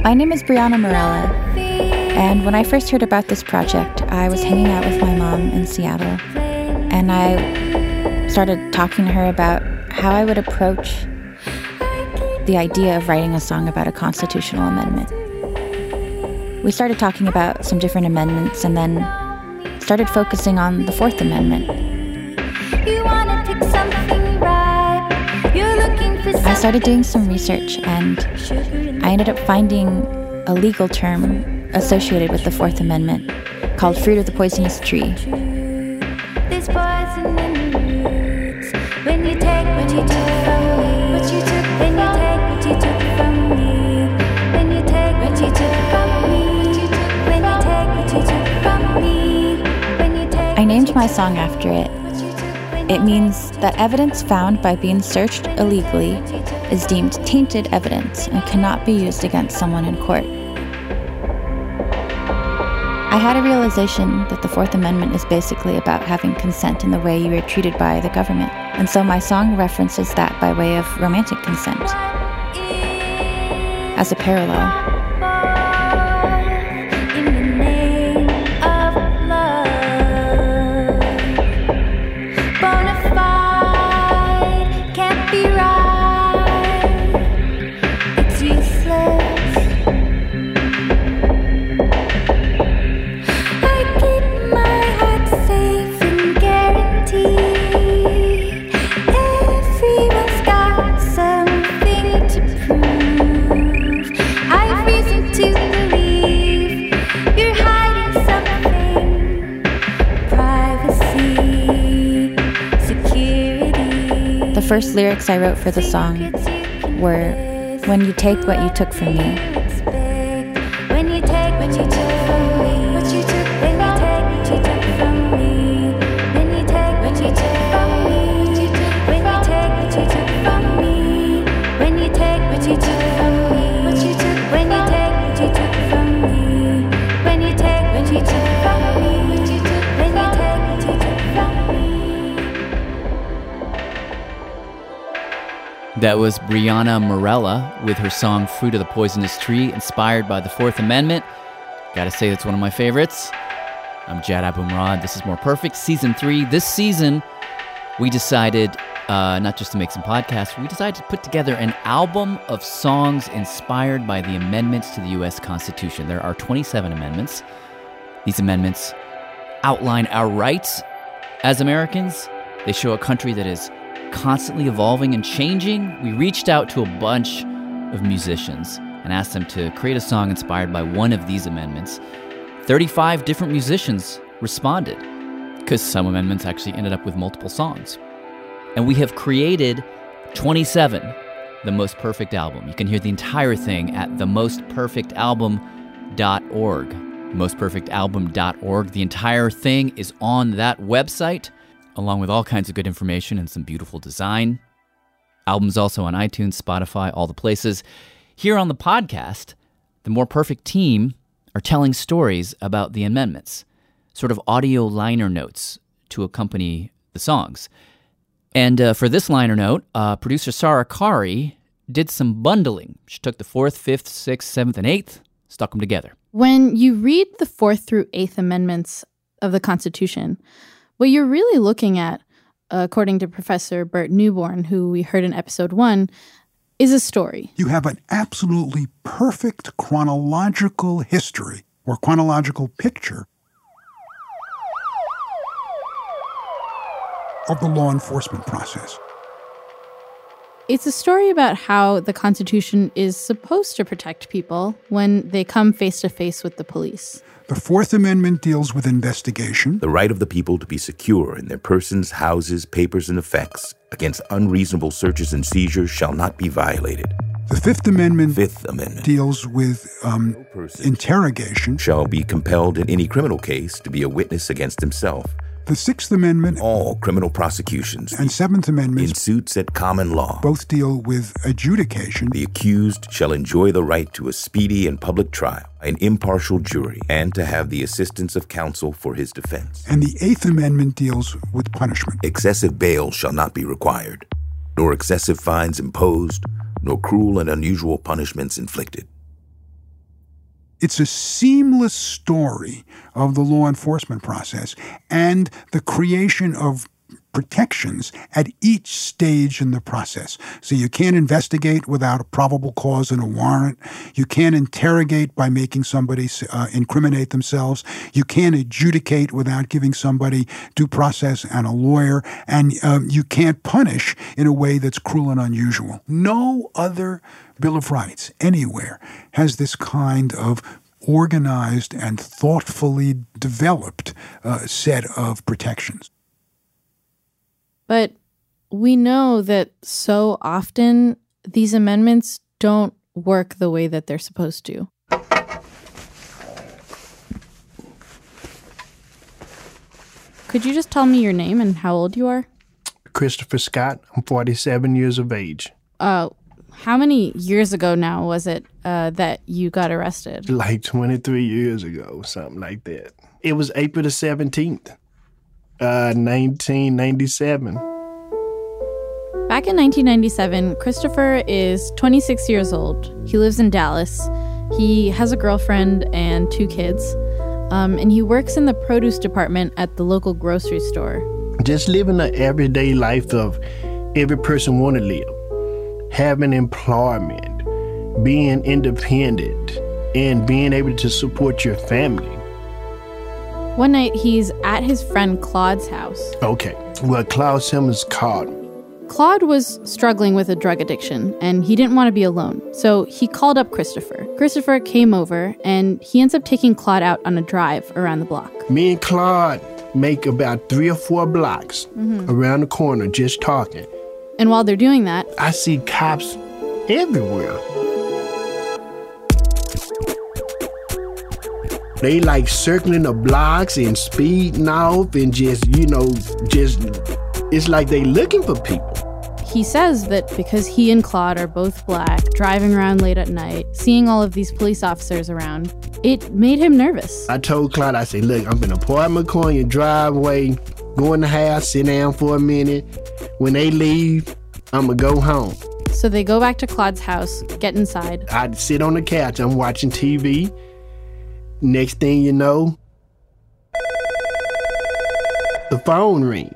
My name is Brianna Morella, and when I first heard about this project, I was hanging out with my mom in Seattle, and I started talking to her about how I would approach the idea of writing a song about a constitutional amendment. We started talking about some different amendments and then started focusing on the Fourth Amendment. I started doing some research and I ended up finding a legal term associated with the Fourth Amendment called fruit of the poisonous tree. There's poison in the roots. When you take what you took from me, what you took, then you take what you took from me. When you take what you took from me, when you take what you took from me, when you take. I named my song after it. It means that evidence found by being searched illegally is deemed tainted evidence and cannot be used against someone in court. I had a realization that the Fourth Amendment is basically about having consent in the way you are treated by the government. And so my song references that by way of romantic consent as a parallel. The first lyrics I wrote for the song were, "When you take what you took from me." When you take what you took from me, what you took, when you take what you took from me, when you take what you took from me, when you take what you took from me, when you take what you took from me, what you took, when you take what you took from me, when you take what you took from me, what you took, when you take what you took from me. That was Brianna Morella with her song Fruit of the Poisonous Tree, inspired by the Fourth Amendment. Gotta say, that's one of my favorites. I'm Jad Abumrad. This is More Perfect, Season 3. This season, we decided not just to make some podcasts, we decided to put together an album of songs inspired by the amendments to the U.S. Constitution. There are 27 amendments. These amendments outline our rights as Americans. They show a country that is constantly evolving and changing. We reached out to a bunch of musicians and asked them to create a song inspired by one of these amendments. 35 different musicians responded, because some amendments actually ended up with multiple songs. And we have created 27, The Most Perfect Album. You can hear the entire thing at themostperfectalbum.org. Mostperfectalbum.org. The entire thing is on that website, along with all kinds of good information and some beautiful design. Album's also on iTunes, Spotify, all the places. Here on the podcast, the More Perfect team are telling stories about the amendments, sort of audio liner notes to accompany the songs. And for this liner note, producer Sarah Kari did some bundling. She took the 4th, 5th, 6th, 7th, and 8th, stuck them together. When you read the 4th through 8th Amendments of the Constitution, what you're really looking at, according to Professor Bert Newborn, who we heard in episode 1, is a story. You have an absolutely perfect chronological history or chronological picture of the law enforcement process. It's a story about how the Constitution is supposed to protect people when they come face to face with the police. The Fourth Amendment deals with investigation. The right of the people to be secure in their persons, houses, papers, and effects against unreasonable searches and seizures shall not be violated. The Fifth Amendment deals with interrogation. Shall be compelled in any criminal case to be a witness against himself. The Sixth Amendment, all criminal prosecutions, and Seventh Amendment, in suits at common law, both deal with adjudication. The accused shall enjoy the right to a speedy and public trial, an impartial jury, and to have the assistance of counsel for his defense. And the Eighth Amendment deals with punishment. Excessive bail shall not be required, nor excessive fines imposed, nor cruel and unusual punishments inflicted. It's a seamless story of the law enforcement process and the creation of protections at each stage in the process. So you can't investigate without a probable cause and a warrant. You can't interrogate by making somebody incriminate themselves. You can't adjudicate without giving somebody due process and a lawyer. And you can't punish in a way that's cruel and unusual. No other Bill of Rights anywhere has this kind of organized and thoughtfully developed set of protections. But we know that so often these amendments don't work the way that they're supposed to. Could you just tell me your name and how old you are? Christopher Scott. I'm 47 years of age. How many years ago now was it that you got arrested? Like 23 years ago, something like that. It was April the 17th. 1997. Back in 1997, Christopher is 26 years old. He lives in Dallas. He has a girlfriend and 2 kids. And he works in the produce department at the local grocery store. Just living the everyday life of every person want to live. Having employment, being independent, and being able to support your family. One night, he's at his friend Claude's house. Okay, well, Claude Simmons called me. Claude was struggling with a drug addiction, and he didn't want to be alone, so he called up Christopher. Christopher came over, and he ends up taking Claude out on a drive around the block. Me and Claude make about 3 or 4 blocks around the corner just talking. And while they're doing that, I see cops everywhere. They like circling the blocks and speeding off and just it's like they looking for people. he says that because he and Claude are both black, driving around late at night, seeing all of these police officers around, it made him nervous. I told Claude, I said, look, I'm going to park my car in your driveway, go in the house, sit down for a minute. When they leave, I'm going to go home. So they go back to Claude's house, get inside. I'd sit on the couch, I'm watching TV. Next thing you know, the phone rings.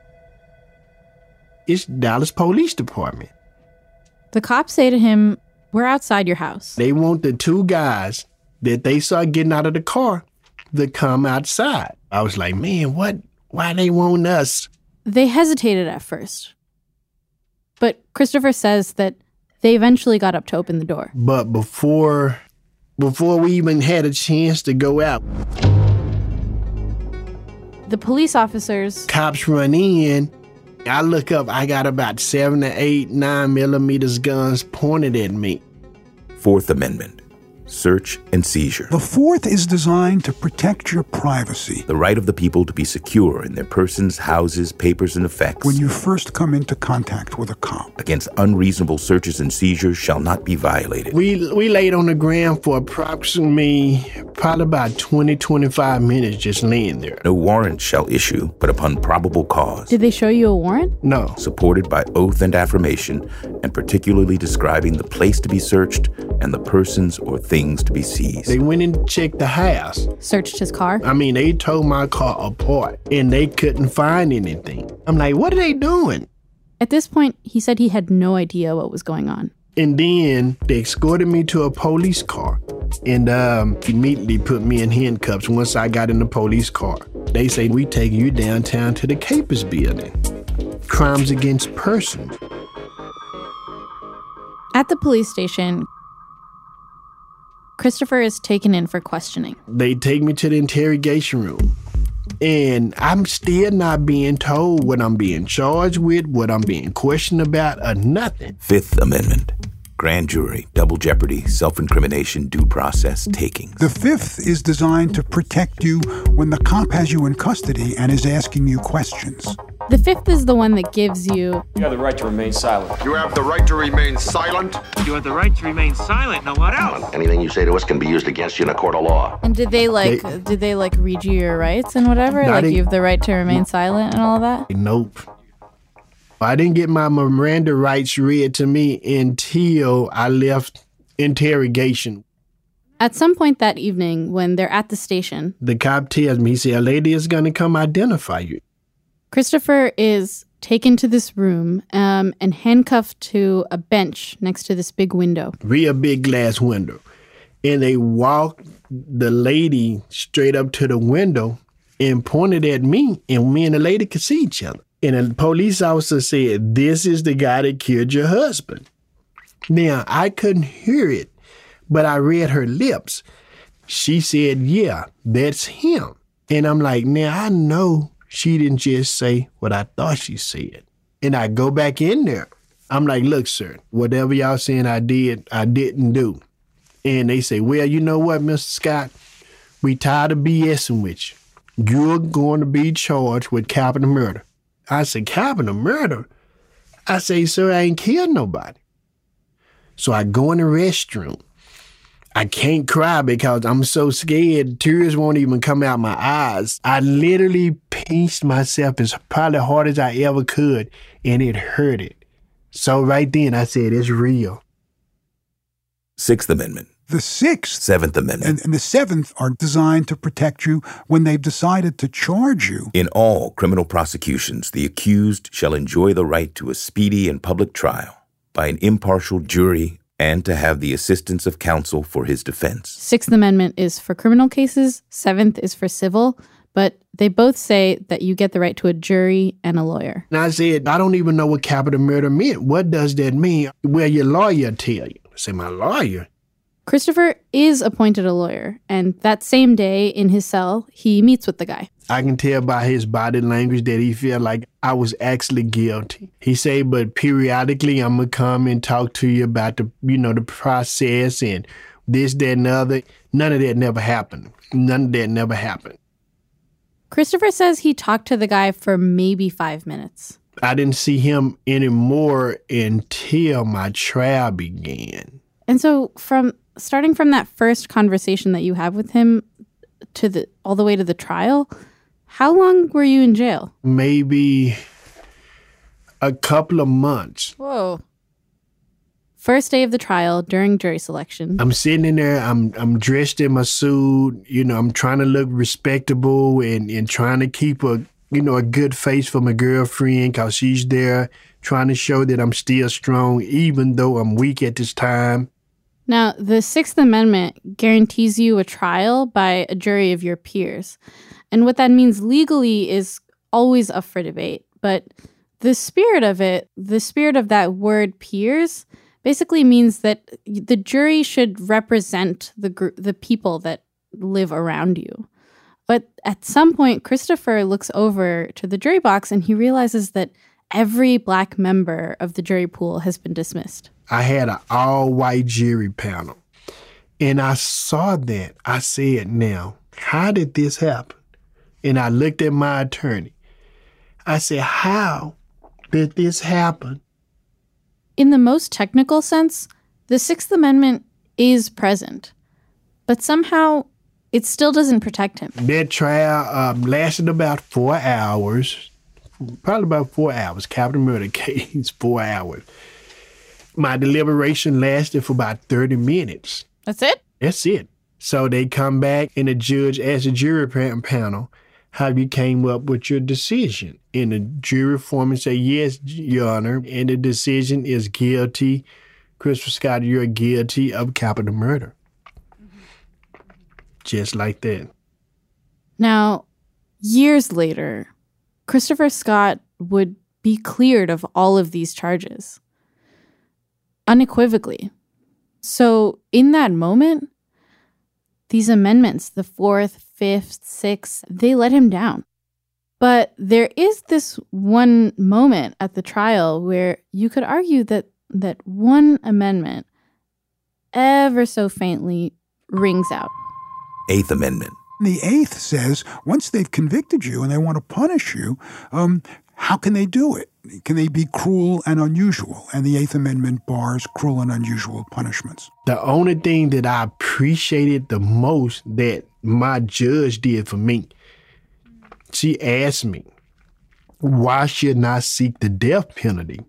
It's Dallas Police Department. The cops say to him, "We're outside your house." They want the two guys that they saw getting out of the car to come outside. I was like, man, what? Why they want us? They hesitated at first. But Christopher says that they eventually got up to open the door. But before we even had a chance to go out, the police officers... Cops run in. I look up, I got about 7 to 8 9mm guns pointed at me. Fourth Amendment. Search and seizure. The Fourth is designed to protect your privacy. The right of the people to be secure in their persons, houses, papers, and effects. When you first come into contact with a cop. Against unreasonable searches and seizures shall not be violated. We laid on the ground for probably about 20-25 minutes just laying there. No warrant shall issue, but upon probable cause. Did they show you a warrant? No. Supported by oath and affirmation, and particularly describing the place to be searched and the persons or things to be seized. They went and checked the house. Searched his car? I mean, they tore my car apart, and they couldn't find anything. I'm like, what are they doing? At this point, he said he had no idea what was going on. And then they escorted me to a police car and immediately put me in handcuffs once I got in the police car. They say, we take you downtown to the Capers building. Crimes against persons. At the police station, Christopher is taken in for questioning. They take me to the interrogation room. And I'm still not being told what I'm being charged with, what I'm being questioned about, or nothing. Fifth Amendment. Grand jury, double jeopardy, self-incrimination, due process, takings. The Fifth is designed to protect you when the cop has you in custody and is asking you questions. The Fifth is the one that gives you... You have the right to remain silent. You have the right to remain silent. You have the right to remain silent. Now what else? Anything you say to us can be used against you in a court of law. And did they read you your rights and whatever? No, like you have the right to remain silent and all that? Nope. I didn't get my Miranda rights read to me until I left interrogation. At some point that evening, when they're at the station, the cop tells me, he said, a lady is going to come identify you. Christopher is taken to this room and handcuffed to a bench next to this big window. Real big glass window. And they walked the lady straight up to the window and pointed at me, and me and the lady could see each other. And a police officer said, this is the guy that killed your husband. Now, I couldn't hear it, but I read her lips. She said, yeah, that's him. And I'm like, now I know she didn't just say what I thought she said. And I go back in there. I'm like, look, sir, whatever y'all saying I did, I didn't do. And they say, well, you know what, Mr. Scott? We tired of BSing with you. You're going to be charged with capital murder. I said, capital murder? I say, sir, I ain't killed nobody. So I go in the restroom. I can't cry because I'm so scared. Tears won't even come out my eyes. I literally pinched myself as probably hard as I ever could, and it hurted. So right then I said, it's real. Sixth Amendment. The Sixth, Seventh Amendment. and the Seventh are designed to protect you when they've decided to charge you. In all criminal prosecutions, the accused shall enjoy the right to a speedy and public trial by an impartial jury and to have the assistance of counsel for his defense. Sixth Amendment is for criminal cases. Seventh is for civil. But they both say that you get the right to a jury and a lawyer. And I said, I don't even know what capital murder meant. What does that mean? Well, your lawyer tell you. I said, my lawyer? Christopher is appointed a lawyer, and that same day in his cell, he meets with the guy. I can tell by his body language that he felt like I was actually guilty. He said, but periodically I'm going to come and talk to you about the process and this, that, and the other. None of that never happened. None of that never happened. Christopher says he talked to the guy for maybe 5 minutes. I didn't see him anymore until my trial began. And so starting from that first conversation that you have with him all the way to the trial, how long were you in jail? Maybe a couple of months. Whoa. First day of the trial during jury selection. I'm sitting in there, I'm dressed in my suit, I'm trying to look respectable and trying to keep a good face for my girlfriend because she's there trying to show that I'm still strong even though I'm weak at this time. Now, the Sixth Amendment guarantees you a trial by a jury of your peers. And what that means legally is always up for debate. But the spirit of that word peers, basically means that the jury should represent the people that live around you. But at some point, Christopher looks over to the jury box and he realizes that every Black member of the jury pool has been dismissed. I had an all-white jury panel, and I saw that. I said, now, how did this happen? And I looked at my attorney. I said, how did this happen? In the most technical sense, the Sixth Amendment is present, but somehow it still doesn't protect him. That trial lasted about 4 hours, probably about 4 hours. Capital murder case, 4 hours. My deliberation lasted for about 30 minutes. That's it? That's it. So they come back and the judge asked the jury panel, have you came up with your decision? And the jury foreman said, yes, Your Honor, and the decision is guilty. Christopher Scott, you're guilty of capital murder. Just like that. Now, years later, Christopher Scott would be cleared of all of these charges. Unequivocally. So in that moment, these amendments, the 4th, 5th, 6th, they let him down. But there is this one moment at the trial where you could argue that one amendment ever so faintly rings out. Eighth Amendment. The Eighth says once they've convicted you and they want to punish you, how can they do it? Can they be cruel and unusual? And the Eighth Amendment bars cruel and unusual punishments. The only thing that I appreciated the most that my judge did for me, she asked me, why should I seek the death penalty?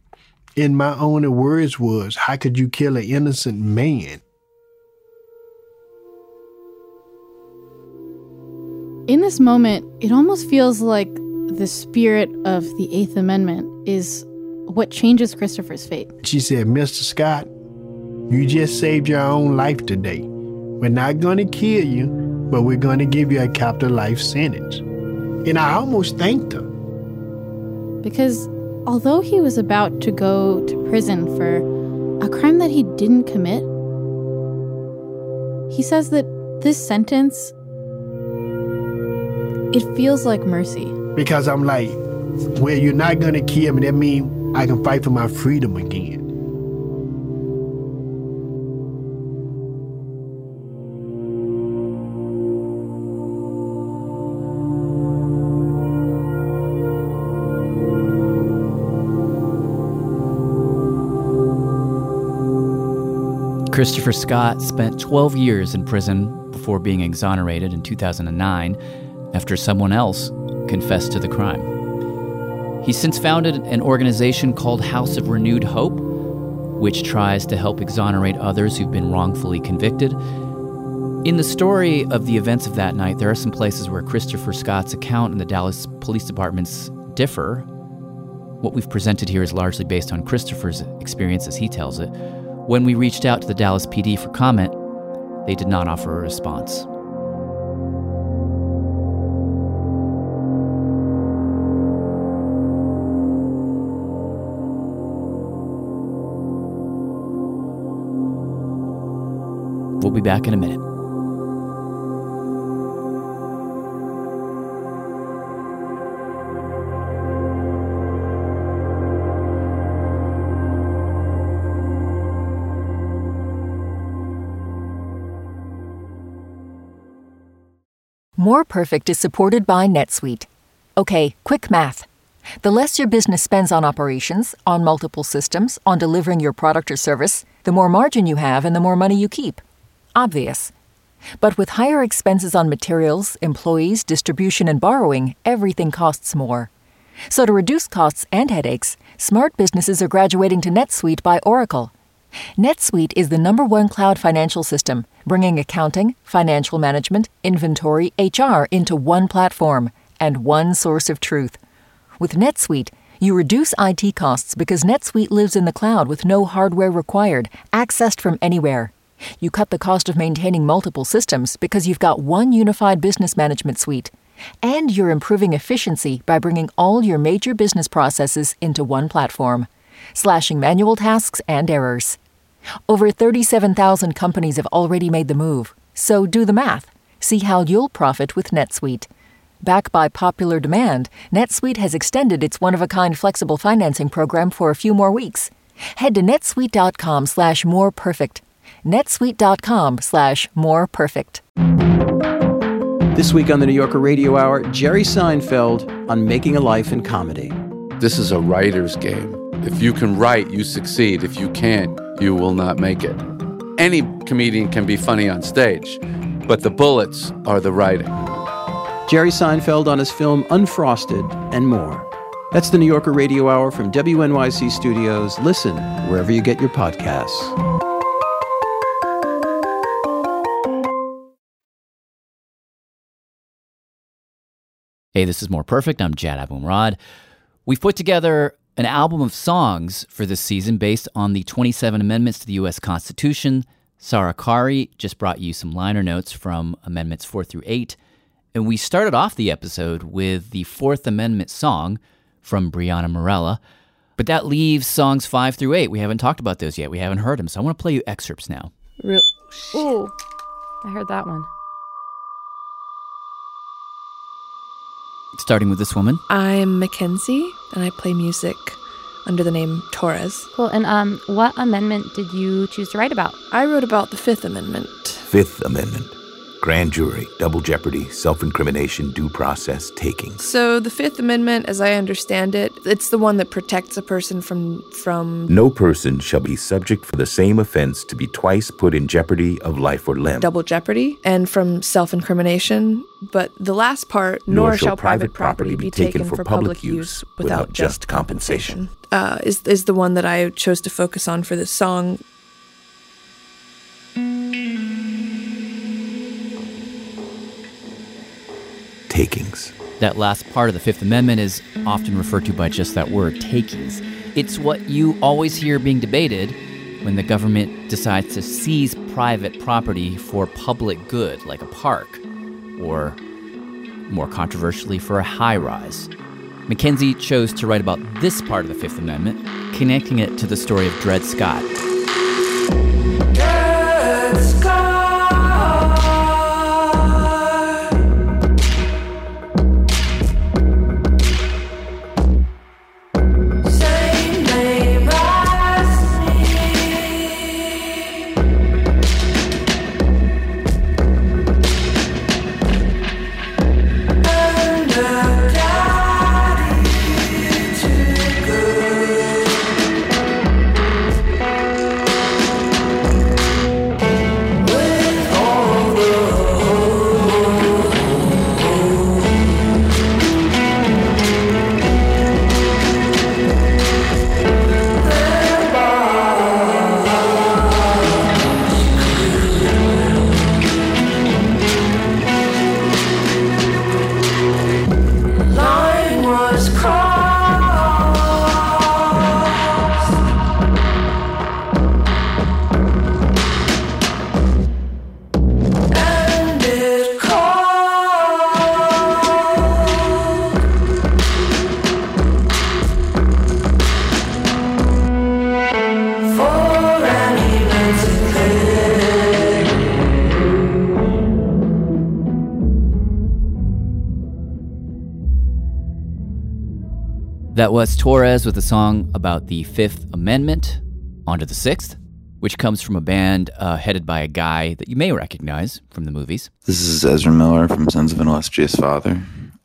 And my only words was, how could you kill an innocent man? In this moment, it almost feels like the spirit of the Eighth Amendment is what changes Christopher's fate. She said, Mr. Scott, you just saved your own life today. We're not going to kill you, but we're going to give you a capital life sentence. And I almost thanked her. Because although he was about to go to prison for a crime that he didn't commit, he says that this sentence, it feels like mercy. Because I'm like, well, you're not going to kill me. That means I can fight for my freedom again. Christopher Scott spent 12 years in prison before being exonerated in 2009 after someone else confessed to the crime. He's since founded an organization called House of Renewed Hope, which tries to help exonerate others who've been wrongfully convicted. In the story of the events of that night, there are some places where Christopher Scott's account and the Dallas Police Department's differ. What we've presented here is largely based on Christopher's experience as he tells it. When we reached out to the Dallas PD for comment, they did not offer a response. We'll be back in a minute. More Perfect is supported by NetSuite. Okay, quick math. The less your business spends on operations, on multiple systems, on delivering your product or service, the more margin you have and the more money you keep. Obvious. But with higher expenses on materials, employees, distribution, and borrowing, everything costs more. So to reduce costs and headaches, smart businesses are graduating to NetSuite by Oracle. NetSuite is the #1 cloud financial system, bringing accounting, financial management, inventory, HR into one platform and one source of truth. With NetSuite, you reduce IT costs because NetSuite lives in the cloud with no hardware required, accessed from anywhere. You cut the cost of maintaining multiple systems because you've got one unified business management suite. And you're improving efficiency by bringing all your major business processes into one platform, slashing manual tasks and errors. Over 37,000 companies have already made the move, so do the math. See how you'll profit with NetSuite. Backed by popular demand, NetSuite has extended its one-of-a-kind flexible financing program for a few more weeks. Head to netsuite.com/moreperfect. netsuite.com/moreperfect. This week on the New Yorker Radio Hour, Jerry Seinfeld on making a life in comedy. This is a writer's game. If you can write, you succeed. If you can't, you will not make it. Any comedian can be funny on stage, but the bullets are the writing. Jerry Seinfeld on his film Unfrosted and more. That's the New Yorker Radio Hour from WNYC Studios. Listen wherever you get your podcasts. Hey, this is More Perfect. I'm Jad Abumrad. We've put together an album of songs for this season based on the 27 amendments to the U.S. Constitution. Sarah Qari just brought you some liner notes from Amendments 4 through 8. And we started off the episode with the Fourth Amendment song from Brianna Morella. But that leaves songs 5 through 8. We haven't talked about those yet. We haven't heard them. So I want to play you excerpts now. Ooh, I heard that one. Starting with this woman. I'm Mackenzie, and I play music under the name Torres. Cool. And what amendment did you choose to write about? I wrote about the Fifth Amendment. Fifth Amendment. Grand jury, double jeopardy, self-incrimination, due process, taking. So the Fifth Amendment, as I understand it, it's the one that protects a person from... No person shall be subject for the same offense to be twice put in jeopardy of life or limb. Double jeopardy, and from self-incrimination. But the last part, nor shall private property be taken for public use without just compensation, is the one that I chose to focus on for this song. takings. That last part of the Fifth Amendment is often referred to by just that word, takings. It's what you always hear being debated when the government decides to seize private property for public good, like a park, or more controversially, for a high-rise. Mackenzie chose to write about this part of the Fifth Amendment, connecting it to the story of Dred Scott. That was Torres with a song about the Fifth Amendment. On to the Sixth, which comes from a band headed by a guy that you may recognize from the movies. This is Ezra Miller from Sons of an Illustrious Father.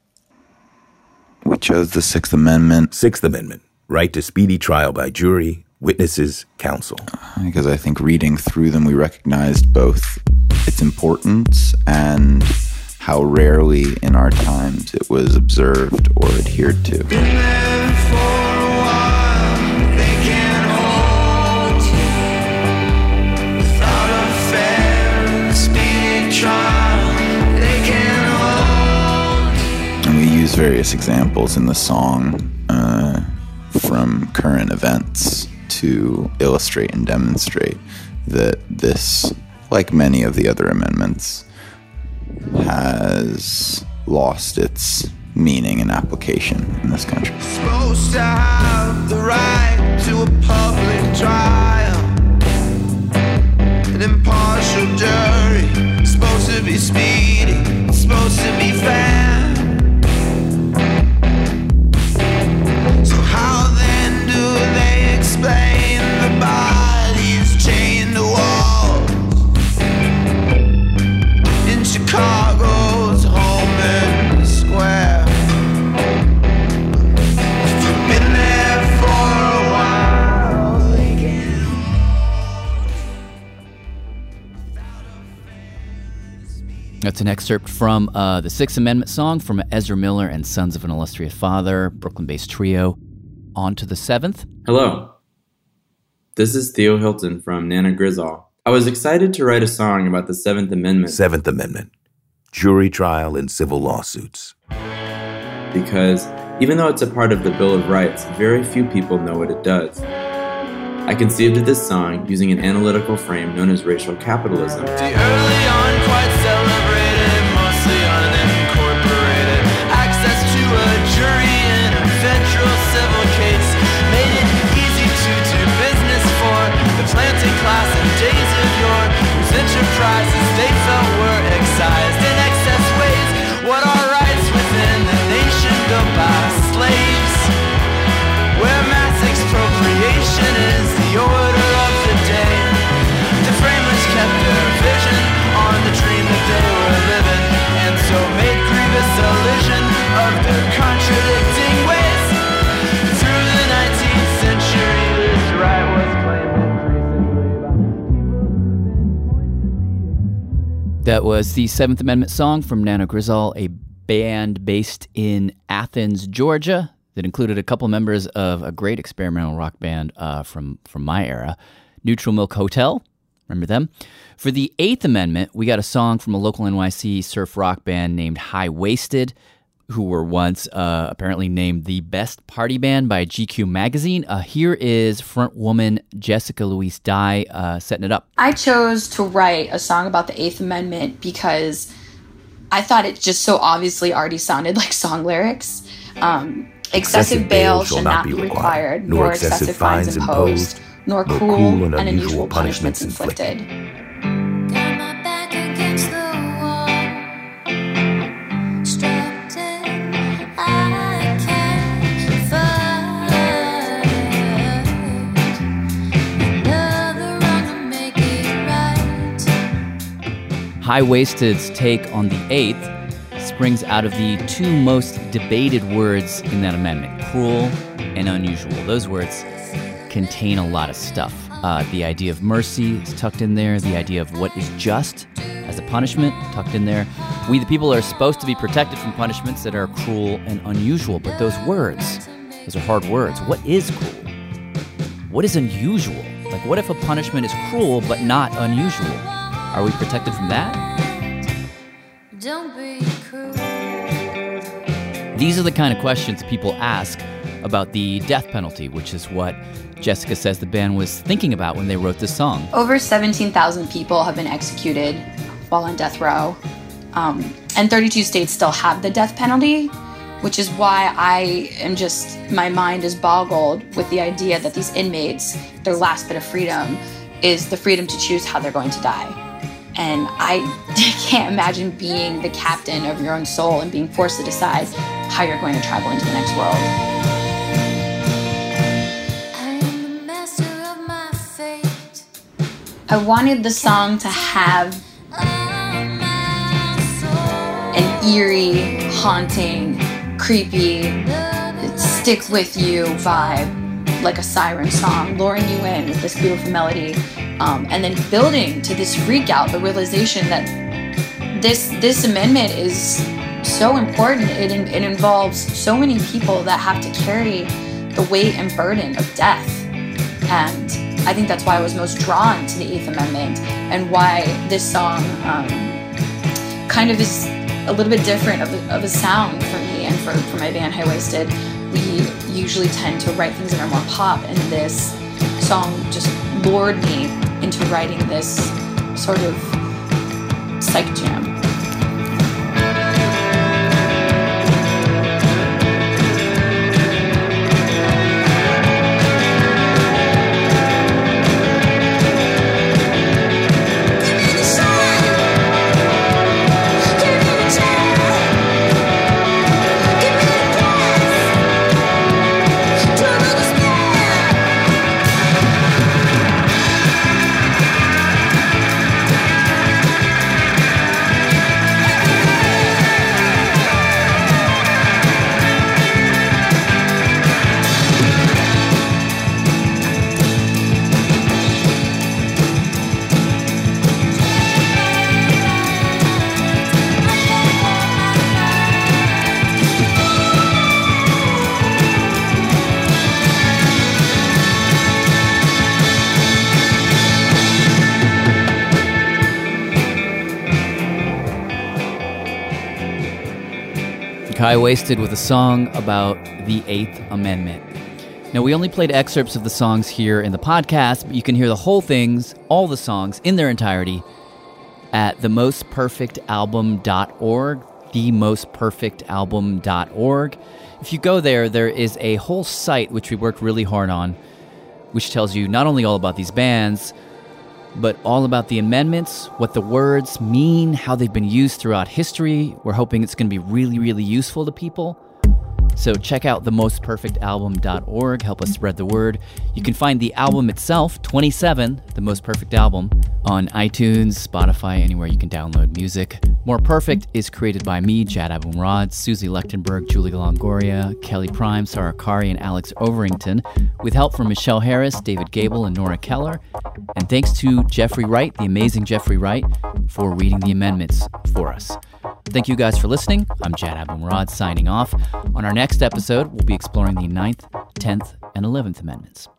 We chose the Sixth Amendment. Sixth Amendment, right to speedy trial by jury, witnesses, counsel. Because I think reading through them, we recognized both its importance and how rarely in our times it was observed or adhered to. And we use various examples in the song from current events to illustrate and demonstrate that this, like many of the other amendments, has lost its meaning and application in this country. Supposed to have the right to a public trial, an impartial jury, supposed to be speedy, supposed to be fair. So how then do they explain the bodies chained to walls in Chicago's Holman Square? Been there for a while. That's an excerpt from the Sixth Amendment song from Ezra Miller and Sons of an Illustrious Father, Brooklyn-based trio. On to the seventh. Hello. This is Theo Hilton from Nana Grizzle. I was excited to write a song about the Seventh Amendment. Seventh Amendment, jury trial in civil lawsuits. Because even though it's a part of the Bill of Rights, very few people know what it does. I conceived of this song using an analytical frame known as racial capitalism. The early on quite celebrated, mostly unincorporated, access to a jury in a federal civil case made it easy to do business for the planting class in days of yore, whose enterprises they felt were excised in excess ways. What are rights within the nation built by slaves, where mass expropriation is the order of the day? The framers kept their vision on the dream that they were living, and so made grievous illusion of their contradicting ways. Through the 19th century, this right was claimed increasingly by people. That was the Seventh Amendment song from Nana Grizzle, a band based in Athens, Georgia, that included a couple members of a great experimental rock band from my era, Neutral Milk Hotel, Remember them? For the 8th Amendment, we got a song from a local NYC surf rock band named High Waisted, who were once apparently named the best party band by GQ magazine. Here is frontwoman Jessica Louise Dye setting it up. I chose to write a song about the 8th Amendment because I thought it just so obviously already sounded like song lyrics. Excessive bail shall not be required, nor excessive fines imposed, nor cruel and unusual punishments inflicted. High Waisted's take on the 8th springs out of the two most debated words in that amendment, cruel and unusual. Those words contain a lot of stuff. The idea of mercy is tucked in there. The idea of what is just as a punishment tucked in there. We, the people, are supposed to be protected from punishments that are cruel and unusual. But those words, those are hard words. What is cruel? What is unusual? Like, what if a punishment is cruel but not unusual? Are we protected from that? Don't be cruel. These are the kind of questions people ask about the death penalty, which is what Jessica says the band was thinking about when they wrote this song. Over 17,000 people have been executed while on death row. And 32 states still have the death penalty, which is why my mind is boggled with the idea that these inmates, their last bit of freedom is the freedom to choose how they're going to die. And I can't imagine being the captain of your own soul and being forced to decide how you're going to travel into the next world. I wanted the song to have an eerie, haunting, creepy, stick with you vibe, like a siren song, luring you in with this beautiful melody, and then building to this freak out, the realization that this amendment is so important. It involves so many people that have to carry the weight and burden of death. And I think that's why I was most drawn to the 8th Amendment and why this song kind of is a little bit different of a sound for me and for my band High Waisted. We usually tend to write things that are more pop, and this song just lured me into writing this sort of psych jam. High Waisted with a song about the 8th Amendment. Now, we only played excerpts of the songs here in the podcast, but you can hear the whole things, all the songs in their entirety at themostperfectalbum.org, themostperfectalbum.org. If you go there, there is a whole site which we worked really hard on, which tells you not only all about these bands, but all about the amendments, what the words mean, how they've been used throughout history. We're hoping it's going to be really, really useful to people. So check out themostperfectalbum.org. Help us spread the word. You can find the album itself, 27, The Most Perfect Album, on iTunes, Spotify, anywhere you can download music. More Perfect is created by me, Jad Abumrad, Susie Lechtenberg, Julie Longoria, Kelly Prime, Sarah Kari, and Alex Overington, with help from Michelle Harris, David Gable, and Nora Keller. And thanks to Jeffrey Wright, the amazing Jeffrey Wright, for reading the amendments for us. Thank you guys for listening. I'm Jad Abumrad signing off. On our next episode, we'll be exploring the 9th, 10th, and 11th Amendments.